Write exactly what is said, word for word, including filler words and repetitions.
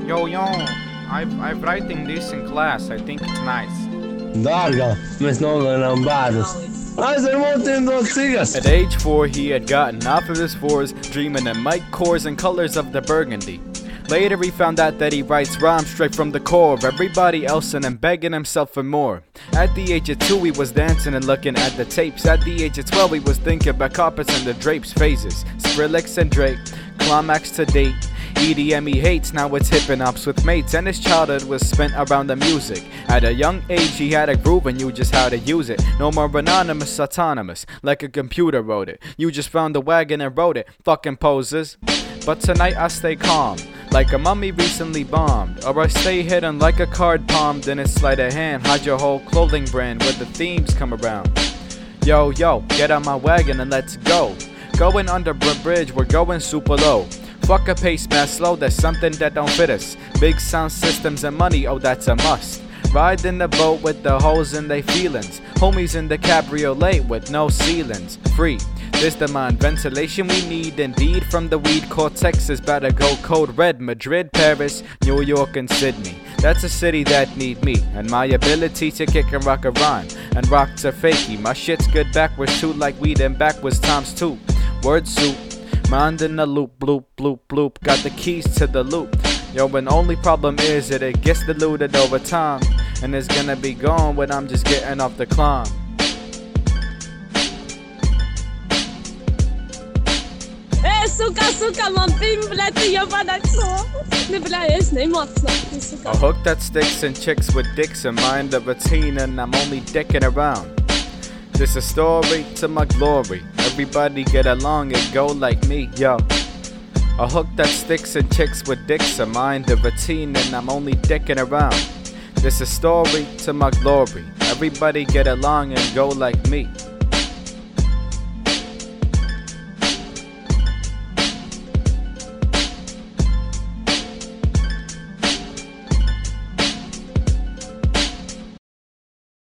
Yo, yo, I'm, I'm writing this in class. I think it's nice. Darga, mēs nogalinām bērnus. Aizver motim dot cigas. At age four, he had gotten off of his fours, dreaming in Mike Kors and colors of the burgundy. Later he found out that he writes rhymes straight from the core of everybody else and then begging himself for more. At the age of two he was dancing and looking at the tapes. At the age of twelve he was thinking about carpets and the drapes. Phases, Skrillex and Drake, climax to date. E D M he hates, now it's hippin' ups with mates. And his childhood was spent around the music. At a young age he had a groove and knew just how to use it. No more anonymous, autonomous, like a computer wrote it. You just found the wagon and wrote it, fucking posers. But tonight I stay calm, like a mummy recently bombed. Or I stay hidden like a card palmed in its sleight of hand. Hide your whole clothing brand where the themes come around. Yo, yo, get on my wagon and let's go. Going under a bridge, we're going super low. Fuck a pace man slow, there's something that don't fit us. Big sound systems and money, oh that's a must. Ride in the boat with the hoes in they feelings. Homies in the cabriolet with no ceilings. Free, this the mind ventilation we need indeed. From the weed cortex is better go code red. Madrid, Paris, New York and Sydney. That's a city that need me and my ability to kick and rock a rhyme. And rock to fakey, my shit's good backwards too, like weed and backwards times two. Word soup. Mind in the loop, bloop, bloop, bloop. Got the keys to the loop. Yo, and only problem is that it gets diluted over time. And it's gonna be gone when I'm just getting off the climb. Ej, suka, suka, mam bimblety jebane, co? Nie blejesz, nie mocno, suka. A hook that sticks and chicks with dicks and mind of a teen and I'm only dicking around. This a story to my glory. Everybody get along and go like me, yo. A hook that sticks and chicks with dicks, a mind of a teen and I'm only dicking around. This a story to my glory. Everybody get along and go like me.